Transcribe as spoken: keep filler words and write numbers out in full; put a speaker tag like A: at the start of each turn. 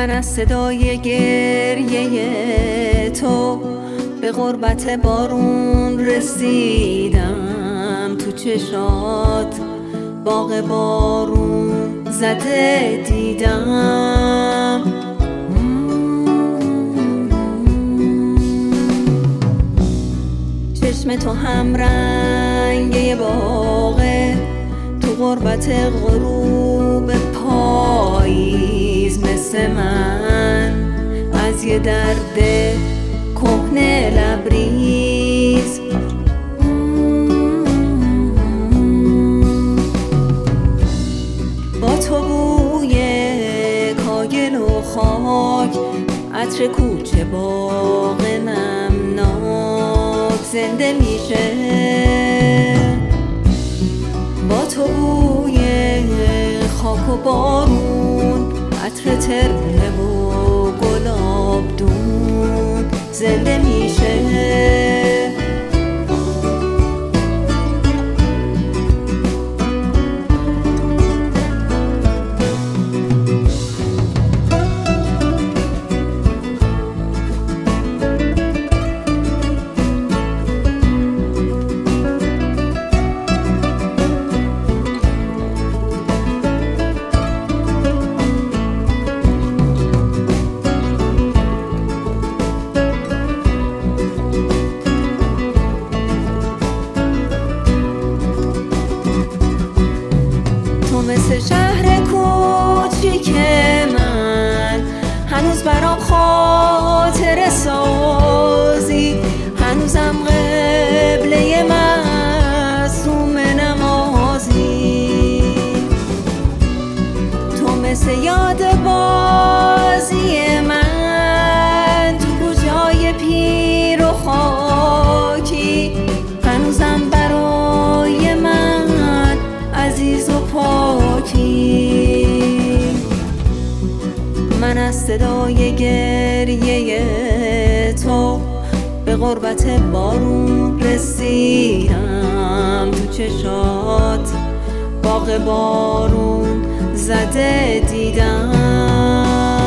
A: من از صدای گریه تو به غربت بارون رسیدم. تو چشات باغ بارون زده دیدم. چشم تو هم رنگ باغه، تو غربت غروب پاییز مثل من از یه درد کهنه لبریز. با تو بوی کاگل و خاک، عطر کوچه باغ نمناک زنده میشه. با تو بوی خاک و بارون، عطر ترنه و گلاب دون زنده میشه. مثل شهر کوچیک من هنوز برام خاطره سازی، هنوزم قبله معصوم نمازی. تو مثل یاد بازی من تو کوچه‌های پیر و خاکی، هنوزم برای من عزیز و پاکی. من از صدای گریه تو به غربت بارون رسیدم. تو چشات باغ بارون زده دیدم.